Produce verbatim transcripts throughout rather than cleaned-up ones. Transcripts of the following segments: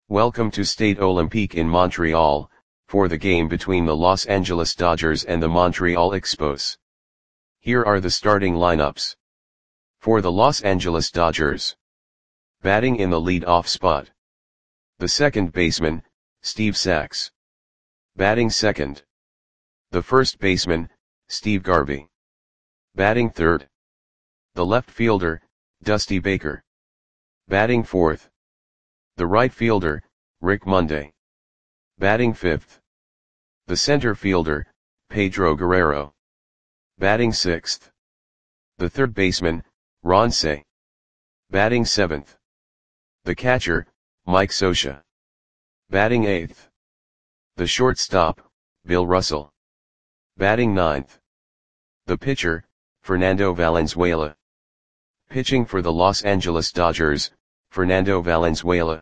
Welcome to Stade Olympique in Montreal, for the game between the Los Angeles Dodgers and the Montreal Expos. Here are the starting lineups. For the Los Angeles Dodgers. Batting in the lead-off spot. The second baseman, Steve Sax. Batting second. The first baseman, Steve Garvey. Batting third. The left fielder, Dusty Baker. Batting fourth. The right fielder, Rick Monday. Batting fifth. The center fielder, Pedro Guerrero. Batting sixth. The third baseman, Ron Cey. Batting seventh. The catcher, Mike Scioscia. Batting eighth. The shortstop, Bill Russell. Batting ninth. The pitcher, Fernando Valenzuela. Pitching for the Los Angeles Dodgers, Fernando Valenzuela.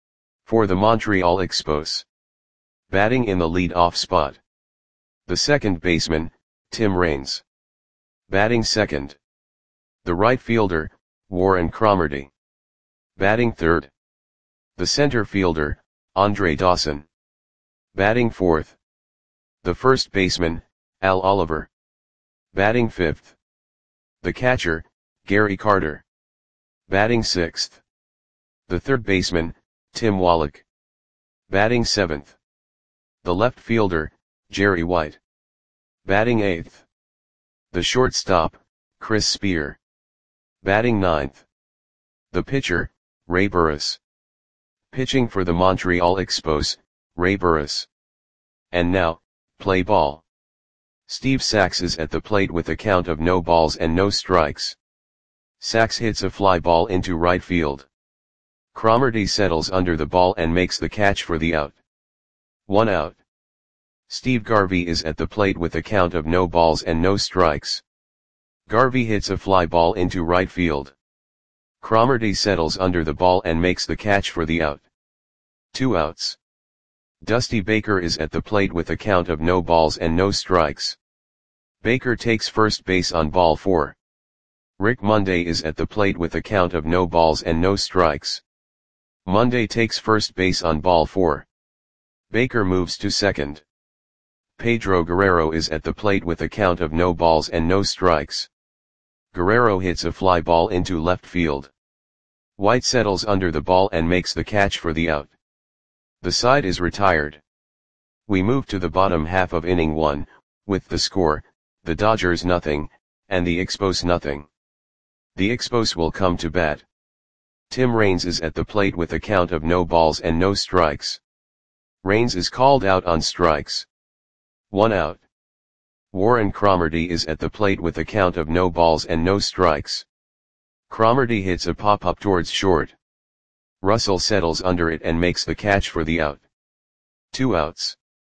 For the Montreal Expos. Batting in the lead-off spot. The second baseman, Tim Raines. Batting second. The right fielder, Warren Cromartie. Batting third. The center fielder, Andre Dawson. Batting fourth. The first baseman, Al Oliver. Batting fifth. The catcher, Gary Carter. Batting sixth. The third baseman, Tim Wallach. Batting seventh. The left fielder, Jerry White. Batting eighth. The shortstop, Chris Spear. Batting ninth. The pitcher, Ray Burris. Pitching for the Montreal Expos, Ray Burris. And now, play ball. Steve Sax is at the plate with a count of no balls and no strikes. Sax hits a fly ball into right field. Cromartie settles under the ball and makes the catch for the out. One out. Steve Garvey is at the plate with a count of no balls and no strikes. Garvey hits a fly ball into right field. Cromartie settles under the ball and makes the catch for the out. Two outs. Dusty Baker is at the plate with a count of no balls and no strikes. Baker takes first base on ball four. Rick Monday is at the plate with a count of no balls and no strikes. Monday takes first base on ball four. Baker moves to second. Pedro Guerrero is at the plate with a count of no balls and no strikes. Guerrero hits a fly ball into left field. White settles under the ball and makes the catch for the out. The side is retired. We move to the bottom half of inning one, with the score, the Dodgers nothing, and the Expos nothing. The Expos will come to bat. Tim Raines is at the plate with a count of no balls and no strikes. Raines is called out on strikes. One out. Warren Cromartie is at the plate with a count of no balls and no strikes. Cromartie hits a pop-up towards short. Russell settles under it and makes the catch for the out. Two outs.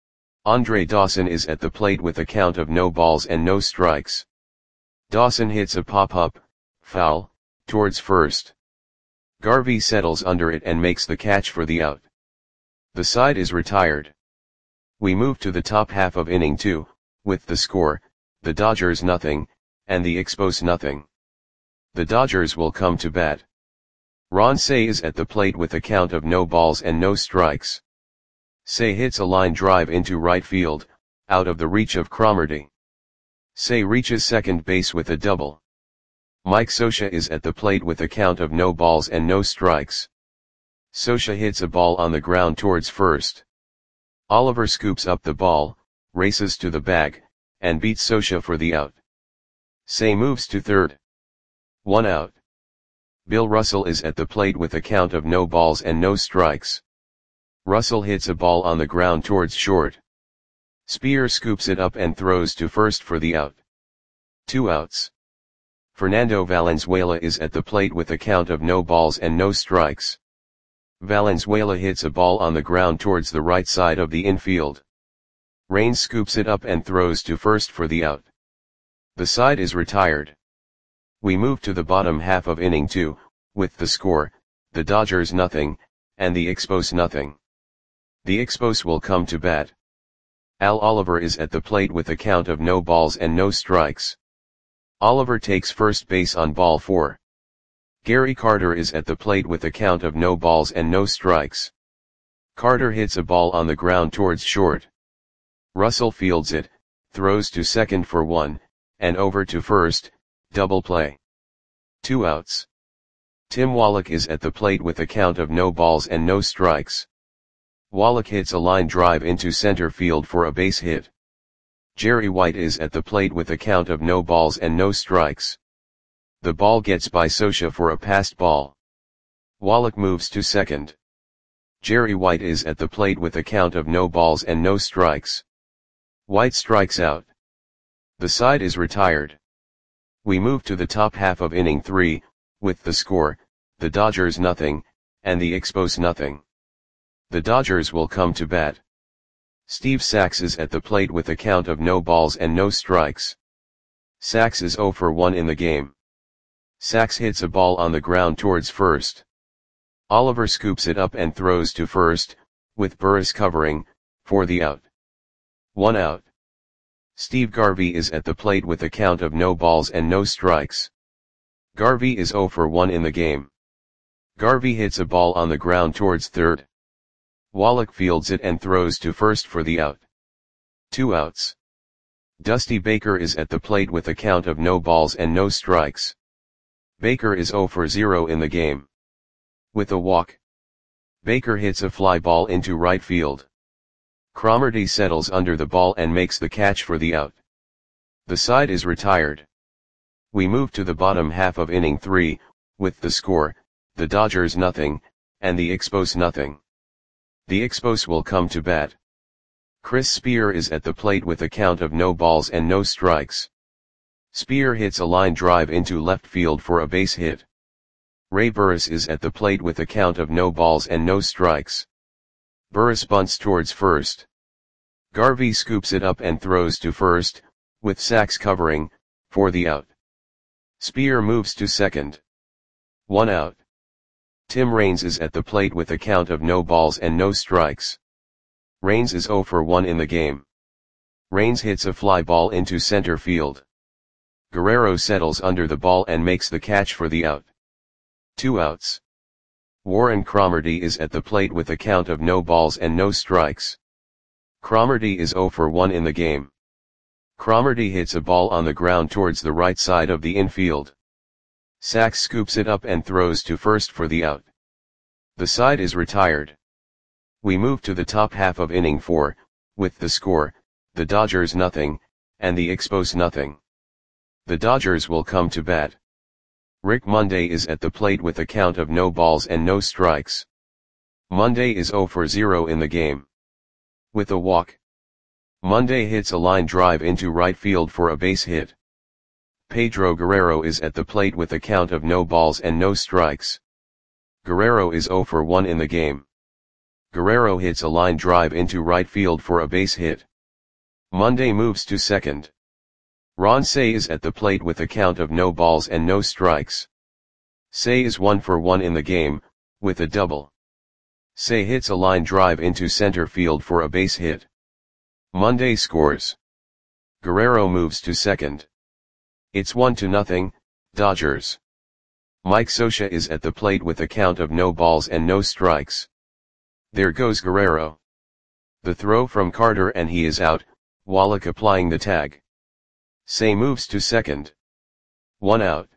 Andre Dawson is at the plate with a count of no balls and no strikes. Dawson hits a pop-up, foul, towards first. Garvey settles under it and makes the catch for the out. The side is retired. We move to the top half of inning two, with the score, the Dodgers nothing, and the Expos nothing. The Dodgers will come to bat. Ron Cey is at the plate with a count of no balls and no strikes. Cey hits a line drive into right field, out of the reach of Cromartie. Cey reaches second base with a double. Mike Scioscia is at the plate with a count of no balls and no strikes. Scioscia hits a ball on the ground towards first. Oliver scoops up the ball, races to the bag, and beats Scioscia for the out. Cey moves to third. One out. Bill Russell is at the plate with a count of no balls and no strikes. Russell hits a ball on the ground towards short. Spear scoops it up and throws to first for the out. Two outs. Fernando Valenzuela is at the plate with a count of no balls and no strikes. Valenzuela hits a ball on the ground towards the right side of the infield. Raines scoops it up and throws to first for the out. The side is retired. We move to the bottom half of inning two, with the score, the Dodgers nothing, and the Expos nothing. The Expos will come to bat. Al Oliver is at the plate with a count of no balls and no strikes. Oliver takes first base on ball four. Gary Carter is at the plate with a count of no balls and no strikes. Carter hits a ball on the ground towards short. Russell fields it, throws to second for one, and over to first, double play. Two outs. Tim Wallach is at the plate with a count of no balls and no strikes. Wallach hits a line drive into center field for a base hit. Jerry White is at the plate with a count of no balls and no strikes. The ball gets by Scioscia for a passed ball. Wallach moves to second. Jerry White is at the plate with a count of no balls and no strikes. White strikes out. The side is retired. We move to the top half of inning three, with the score, the Dodgers nothing, and the Expos nothing. The Dodgers will come to bat. Steve Sax is at the plate with a count of no balls and no strikes. Sax is oh for one in the game. Sax hits a ball on the ground towards first. Oliver scoops it up and throws to first, with Burris covering, for the out. One out. Steve Garvey is at the plate with a count of no balls and no strikes. Garvey is oh for one in the game. Garvey hits a ball on the ground towards third. Wallach fields it and throws to first for the out. Two outs. Dusty Baker is at the plate with a count of no balls and no strikes. Baker is oh for zero in the game. With a walk, Baker hits a fly ball into right field. Cromartie settles under the ball and makes the catch for the out. The side is retired. We move to the bottom half of inning three, with the score, the Dodgers nothing, and the Expos nothing. The Expos will come to bat. Chris Spear is at the plate with a count of no balls and no strikes. Spear hits a line drive into left field for a base hit. Ray Burris is at the plate with a count of no balls and no strikes. Burris bunts towards first. Garvey scoops it up and throws to first, with Sax covering, for the out. Spear moves to second. One out. Tim Raines is at the plate with a count of no balls and no strikes. Raines is oh for one in the game. Raines hits a fly ball into center field. Guerrero settles under the ball and makes the catch for the out. Two outs. Warren Cromartie is at the plate with a count of no balls and no strikes. Cromartie is oh for one in the game. Cromartie hits a ball on the ground towards the right side of the infield. Sax scoops it up and throws to first for the out. The side is retired. We move to the top half of inning four, with the score, the Dodgers nothing, and the Expos nothing. The Dodgers will come to bat. Rick Monday is at the plate with a count of no balls and no strikes. Monday is oh for zero in the game. With a walk, Monday hits a line drive into right field for a base hit. Pedro Guerrero is at the plate with a count of no balls and no strikes. Guerrero is oh for one in the game. Guerrero hits a line drive into right field for a base hit. Monday moves to second. Ron Cey is at the plate with a count of no balls and no strikes. Cey is one for one in the game, with a double. Cey hits a line drive into center field for a base hit. Monday scores. Guerrero moves to second. It's one to nothing, Dodgers. Mike Scioscia is at the plate with a count of no balls and no strikes. There goes Guerrero. The throw from Carter and he is out, Wallach applying the tag. Cey moves to second. One out.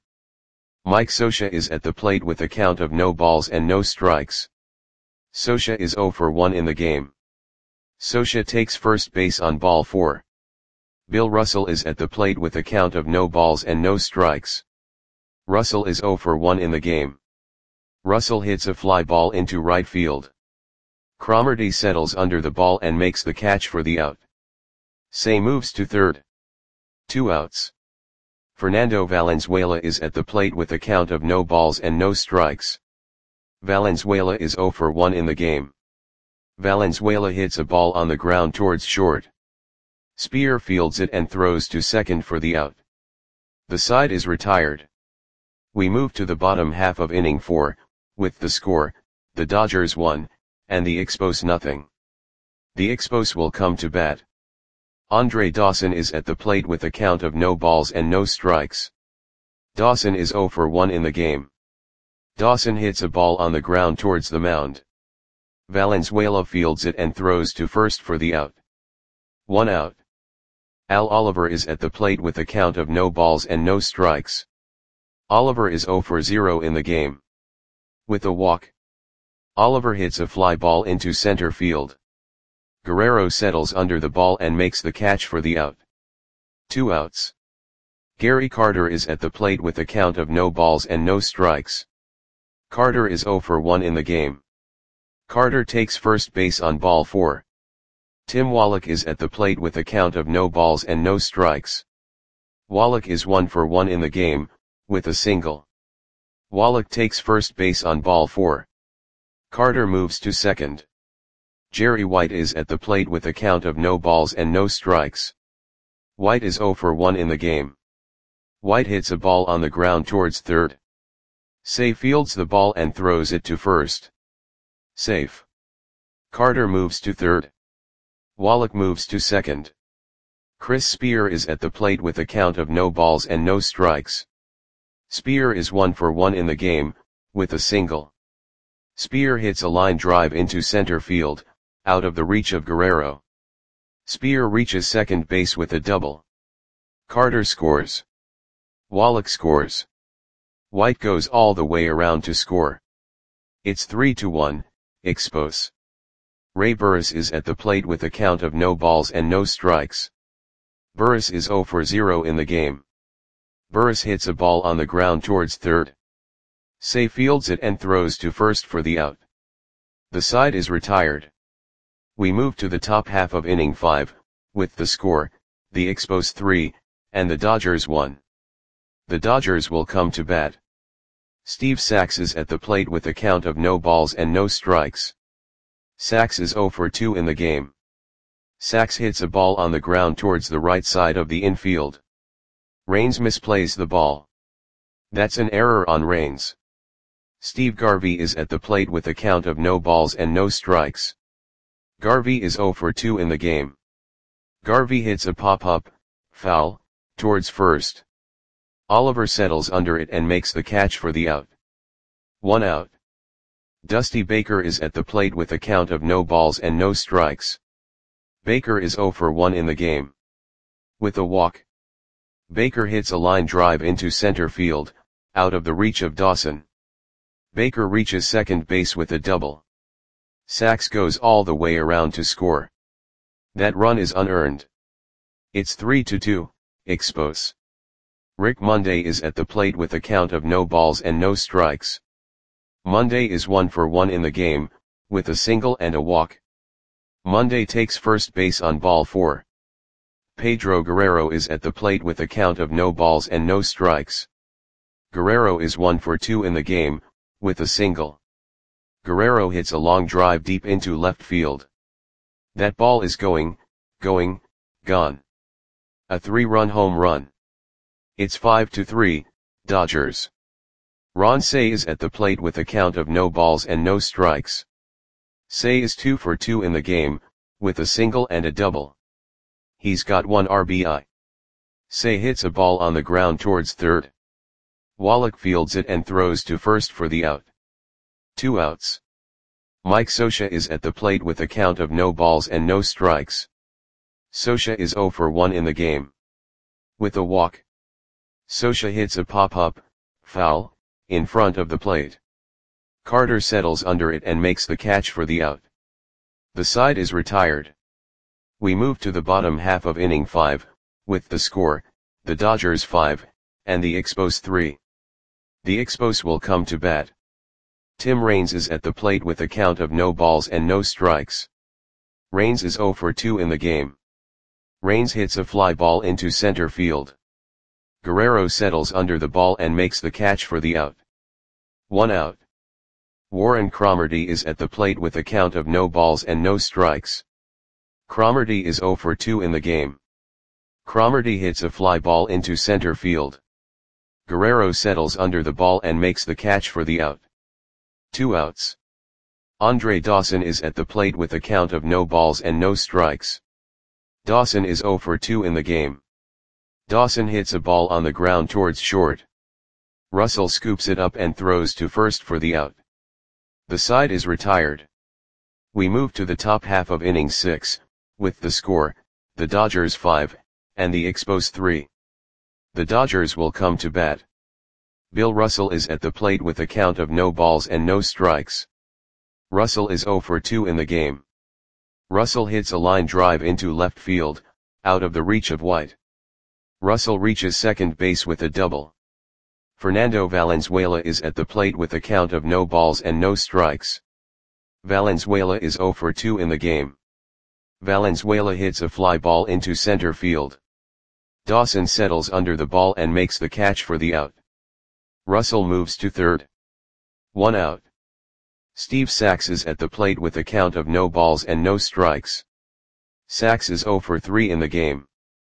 Mike Scioscia is at the plate with a count of no balls and no strikes. Scioscia is oh for one in the game. Scioscia takes first base on ball four. Bill Russell is at the plate with a count of no balls and no strikes. Russell is oh for one in the game. Russell hits a fly ball into right field. Cromartie settles under the ball and makes the catch for the out. Cey moves to third. Two outs. Fernando Valenzuela is at the plate with a count of no balls and no strikes. Valenzuela is oh for one in the game. Valenzuela hits a ball on the ground towards short. Spear fields it and throws to second for the out. The side is retired. We move to the bottom half of inning four, with the score, the Dodgers one, and the Expos nothing. The Expos will come to bat. Andre Dawson is at the plate with a count of no balls and no strikes. Dawson is oh for one in the game. Dawson hits a ball on the ground towards the mound. Valenzuela fields it and throws to first for the out. One out. Al Oliver is at the plate with a count of no balls and no strikes. Oliver is zero for zero in the game. With a walk, Oliver hits a fly ball into center field. Guerrero settles under the ball and makes the catch for the out. Two outs. Gary Carter is at the plate with a count of no balls and no strikes. Carter is zero for one in the game. Carter takes first base on ball four. Tim Wallach is at the plate with a count of no balls and no strikes. Wallach is one for one in the game, with a single. Wallach takes first base on ball four. Carter moves to second. Jerry White is at the plate with a count of no balls and no strikes. White is zero for one in the game. White hits a ball on the ground towards third. Say fields the ball and throws it to first. Safe. Carter moves to third. Wallach moves to second. Chris Spear is at the plate with a count of no balls and no strikes. Spear is one for one in the game, with a single. Spear hits a line drive into center field, out of the reach of Guerrero. Spear reaches second base with a double. Carter scores. Wallach scores. White goes all the way around to score. It's three to one, Expos. Ray Burris is at the plate with a count of no balls and no strikes. Burris is zero for zero in the game. Burris hits a ball on the ground towards third. Say fields it and throws to first for the out. The side is retired. We move to the top half of inning five, with the score, the Expos three, and the Dodgers one. The Dodgers will come to bat. Steve Sax is at the plate with a count of no balls and no strikes. Sax is zero for two in the game. Sax hits a ball on the ground towards the right side of the infield. Raines misplays the ball. That's an error on Raines. Steve Garvey is at the plate with a count of no balls and no strikes. Garvey is zero for two in the game. Garvey hits a pop-up, foul, towards first. Oliver settles under it and makes the catch for the out. One out. Dusty Baker is at the plate with a count of no balls and no strikes. Baker is zero for one in the game. With a walk, Baker hits a line drive into center field, out of the reach of Dawson. Baker reaches second base with a double. Sax goes all the way around to score. That run is unearned. It's three to two, Expos. Rick Monday is at the plate with a count of no balls and no strikes. Monday is one for one in the game, with a single and a walk. Monday takes first base on ball four. Pedro Guerrero is at the plate with a count of no balls and no strikes. Guerrero is one for two in the game, with a single. Guerrero hits a long drive deep into left field. That ball is going, going, gone. A three-run home run. It's five to three, Dodgers. Ron Cey is at the plate with a count of no balls and no strikes. Cey is two for two in the game, with a single and a double. He's got one R B I. Cey hits a ball on the ground towards third. Wallach fields it and throws to first for the out. Two outs. Mike Scioscia is at the plate with a count of no balls and no strikes. Scioscia is zero for one in the game. With a walk, Scioscia hits a pop-up, foul, in front of the plate. Carter settles under it and makes the catch for the out. The side is retired. We move to the bottom half of inning five, with the score, the Dodgers five, and the Expos three. The Expos will come to bat. Tim Raines is at the plate with a count of no balls and no strikes. Raines is zero for two in the game. Raines hits a fly ball into center field. Guerrero settles under the ball and makes the catch for the out. One out. Warren Cromartie is at the plate with a count of no balls and no strikes. Cromartie is zero for two in the game. Cromartie hits a fly ball into center field. Guerrero settles under the ball and makes the catch for the out. Two outs. Andre Dawson is at the plate with a count of no balls and no strikes. Dawson is zero for two in the game. Dawson hits a ball on the ground towards short. Russell scoops it up and throws to first for the out. The side is retired. We move to the top half of inning six, with the score, the Dodgers five, and the Expos three. The Dodgers will come to bat. Bill Russell is at the plate with a count of no balls and no strikes. Russell is oh for two in the game. Russell hits a line drive into left field, out of the reach of White. Russell reaches second base with a double. Fernando Valenzuela is at the plate with a count of no balls and no strikes. Valenzuela is oh for two in the game. Valenzuela hits a fly ball into center field. Dawson settles under the ball and makes the catch for the out. Russell moves to third. One out. Steve Sax is at the plate with a count of no balls and no strikes. Sax is oh for three in the game.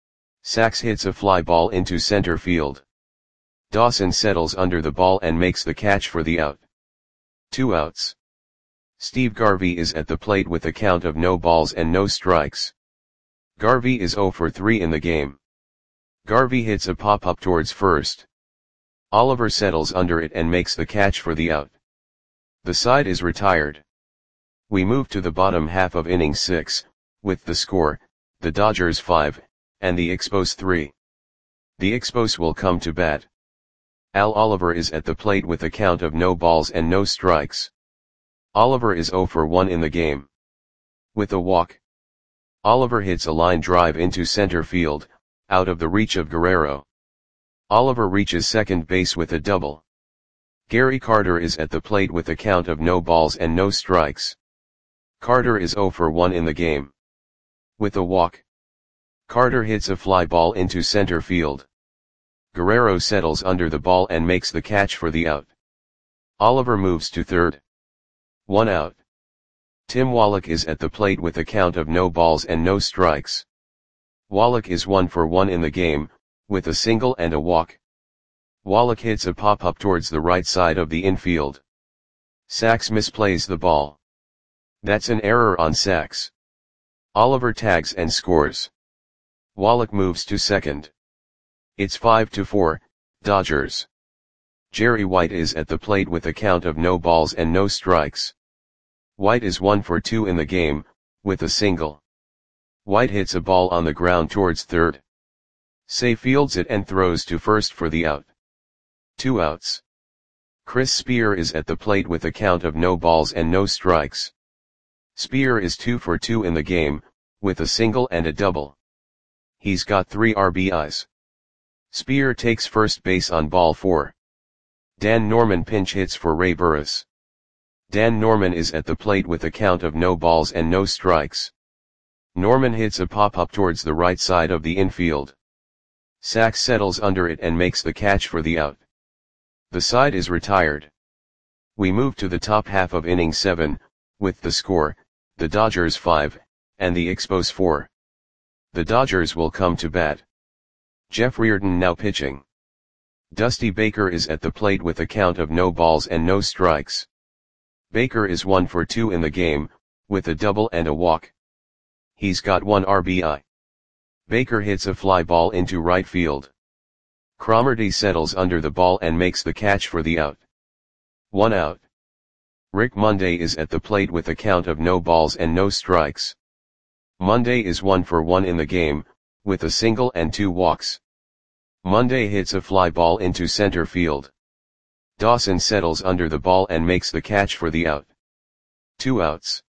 Sax hits a fly ball into center field. Dawson settles under the ball and makes the catch for the out. Two outs. Steve Garvey is at the plate with a count of no balls and no strikes. Garvey is oh for three in the game. Garvey hits a pop-up towards first. Oliver settles under it and makes the catch for the out. The side is retired. We move to the bottom half of inning six, with the score, the Dodgers five, and the Expos three. The Expos will come to bat. Al Oliver is at the plate with a count of no balls and no strikes. Oliver is oh for one in the game. With a walk. Oliver hits a line drive into center field, out of the reach of Guerrero. Oliver reaches second base with a double. Gary Carter is at the plate with a count of no balls and no strikes. Carter is oh for one in the game. With a walk. Carter hits a fly ball into center field. Guerrero settles under the ball and makes the catch for the out. Oliver moves to third. One out. Tim Wallach is at the plate with a count of no balls and no strikes. Wallach is one for one in the game, with a single and a walk. Wallach hits a pop-up towards the right side of the infield. Sax misplays the ball. That's an error on Sax. Oliver tags and scores. Wallach moves to second. It's five to four, Dodgers. Jerry White is at the plate with a count of no balls and no strikes. White is one for two in the game, with a single. White hits a ball on the ground towards third. Say fields it and throws to first for the out. Two outs. Chris Spear is at the plate with a count of no balls and no strikes. Spear is two for two in the game, with a single and a double. He's got three R B Is. Spear takes first base on ball four. Dan Norman pinch hits for Ray Burris. Dan Norman is at the plate with a count of no balls and no strikes. Norman hits a pop-up towards the right side of the infield. Sax settles under it and makes the catch for the out. The side is retired. We move to the top half of inning seven, with the score, the Dodgers five, and the Expos four. The Dodgers will come to bat. Jeff Reardon now pitching. Dusty Baker is at the plate with a count of no balls and no strikes. Baker is one for two in the game, with a double and a walk. He's got one R B I. Baker hits a fly ball into right field. Cromartie settles under the ball and makes the catch for the out. One out. Rick Monday is at the plate with a count of no balls and no strikes. Monday is one for one in the game, with a single and two walks. Monday hits a fly ball into center field. Dawson settles under the ball and makes the catch for the out. Two outs.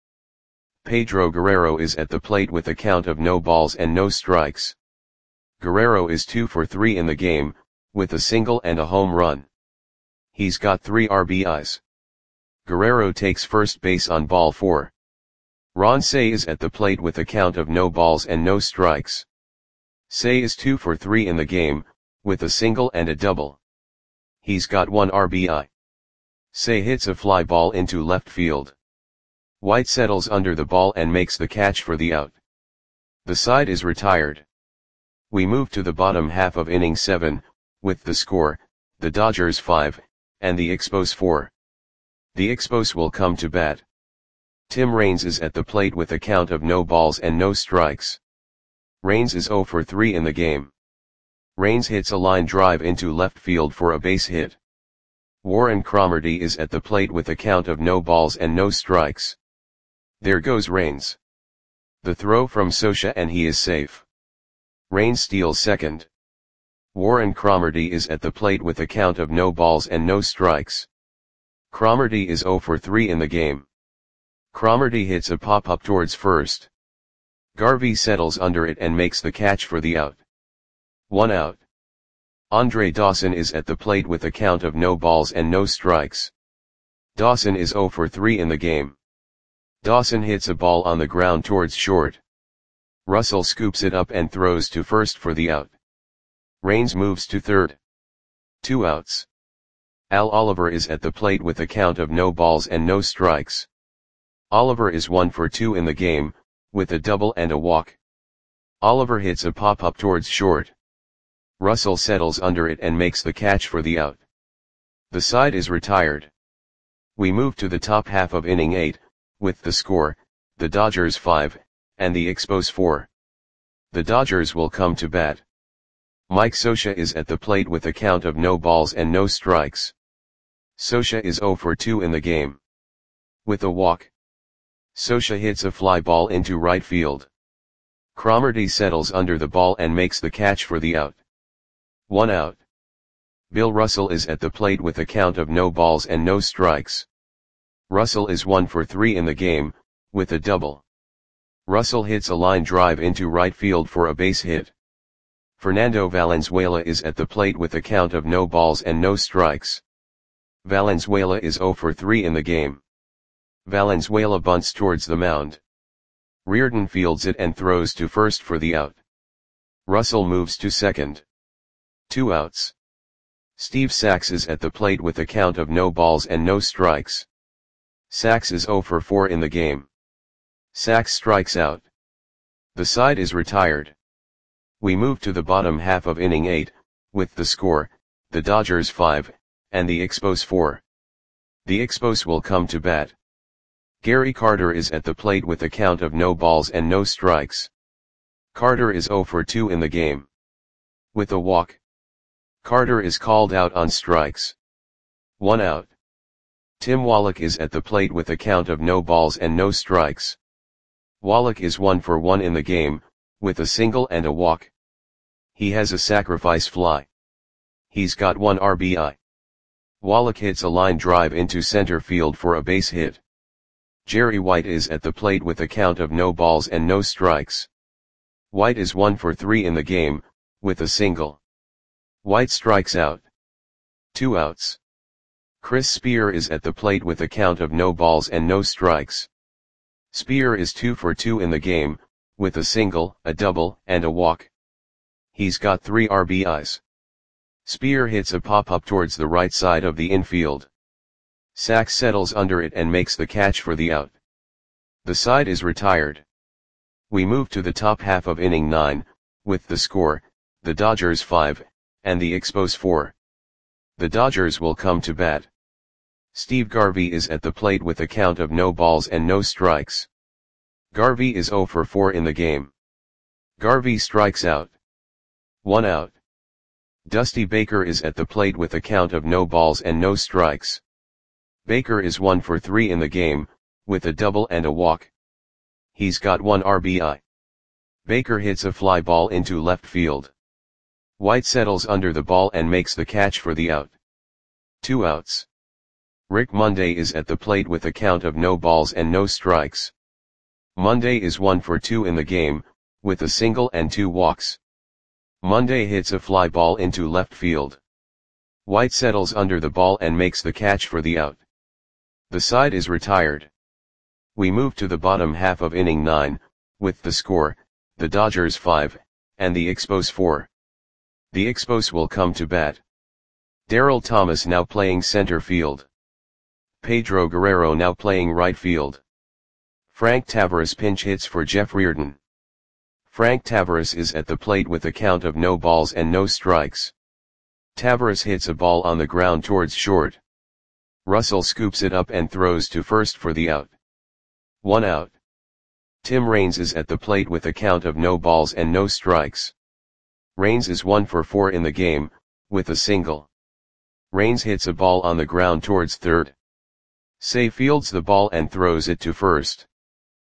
Pedro Guerrero is at the plate with a count of no balls and no strikes. Guerrero is two for three in the game, with a single and a home run. He's got three R B Is. Guerrero takes first base on ball four. Ron Cey is at the plate with a count of no balls and no strikes. Cey is two for three in the game, with a single and a double. He's got one R B I. Cey hits a fly ball into left field. White settles under the ball and makes the catch for the out. The side is retired. We move to the bottom half of inning seven, with the score, the Dodgers five, and the Expos four. The Expos will come to bat. Tim Raines is at the plate with a count of no balls and no strikes. Raines is oh for three in the game. Raines hits a line drive into left field for a base hit. Warren Cromartie is at the plate with a count of no balls and no strikes. There goes Rains. The throw from Scioscia and he is safe. Rains steals second. Warren Cromartie is at the plate with a count of no balls and no strikes. Cromartie is zero for three in the game. Cromartie hits a pop-up towards first. Garvey settles under it and makes the catch for the out. One out. Andre Dawson is at the plate with a count of no balls and no strikes. Dawson is zero for three in the game. Dawson hits a ball on the ground towards short. Russell scoops it up and throws to first for the out. Rains moves to third. Two outs. Al Oliver is at the plate with a count of no balls and no strikes. Oliver is one for two in the game, with a double and a walk. Oliver hits a pop-up towards short. Russell settles under it and makes the catch for the out. The side is retired. We move to the top half of inning eight, with the score, the Dodgers five, and the Expos four. The Dodgers will come to bat. Mike Scioscia is at the plate with a count of no balls and no strikes. Scioscia is zero for two in the game. With a walk. Scioscia hits a fly ball into right field. Cromartie settles under the ball and makes the catch for the out. One out. Bill Russell is at the plate with a count of no balls and no strikes. Russell is one for three in the game, with a double. Russell hits a line drive into right field for a base hit. Fernando Valenzuela is at the plate with a count of no balls and no strikes. Valenzuela is zero for three in the game. Valenzuela bunts towards the mound. Reardon fields it and throws to first for the out. Russell moves to second. Two outs. Steve Sax is at the plate with a count of no balls and no strikes. Sax is zero for four in the game. Sax strikes out. The side is retired. We move to the bottom half of inning eight, with the score, the Dodgers five, and the Expos four. The Expos will come to bat. Gary Carter is at the plate with a count of no balls and no strikes. Carter is zero for two in the game. With a walk. Carter is called out on strikes. One out. Tim Wallach is at the plate with a count of no balls and no strikes. Wallach is one for one in the game, with a single and a walk. He has a sacrifice fly. He's got one R B I. Wallach hits a line drive into center field for a base hit. Jerry White is at the plate with a count of no balls and no strikes. White is one for three in the game, with a single. White strikes out. Two outs. Chris Spear is at the plate with a count of no balls and no strikes. Spear is two for two in the game, with a single, a double, and a walk. He's got three R B Is. Spear hits a pop-up towards the right side of the infield. Sax settles under it and makes the catch for the out. The side is retired. We move to the top half of inning nine, with the score, the Dodgers five, and the Expos four. The Dodgers will come to bat. Steve Garvey is at the plate with a count of no balls and no strikes. Garvey is zero for four in the game. Garvey strikes out. One out. Dusty Baker is at the plate with a count of no balls and no strikes. Baker is one for three in the game, with a double and a walk. He's got one R B I. Baker hits a fly ball into left field. White settles under the ball and makes the catch for the out. Two outs. Rick Monday is at the plate with a count of no balls and no strikes. Monday is one for two in the game, with a single and two walks. Monday hits a fly ball into left field. White settles under the ball and makes the catch for the out. The side is retired. We move to the bottom half of inning nine, with the score, the Dodgers five, and the Expos four. The Expos will come to bat. Darryl Thomas now playing center field. Pedro Guerrero now playing right field. Frank Tavares pinch hits for Jeff Reardon. Frank Tavares is at the plate with a count of no balls and no strikes. Tavares hits a ball on the ground towards short. Russell scoops it up and throws to first for the out. One out. Tim Raines is at the plate with a count of no balls and no strikes. Raines is one for four in the game, with a single. Raines hits a ball on the ground towards third. Say fields the ball and throws it to first.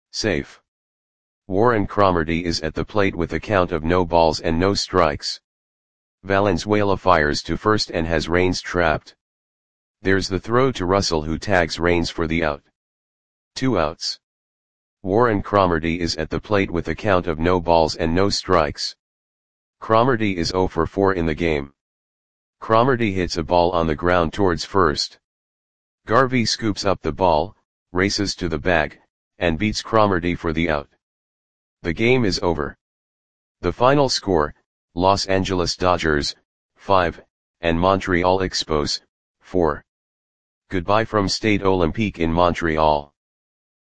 Safe. Warren Cromartie is at the plate with a count of no balls and no strikes. Valenzuela fires to first and has Raines trapped. There's the throw to Russell, who tags Raines for the out. Two outs. Warren Cromartie is at the plate with a count of no balls and no strikes. Cromartie is oh for four in the game. Cromartie hits a ball on the ground towards first. Garvey scoops up the ball, races to the bag, and beats Cromartie for the out. The game is over. The final score, Los Angeles Dodgers, five, and Montreal Expos, four. Goodbye from Stade Olympique in Montreal.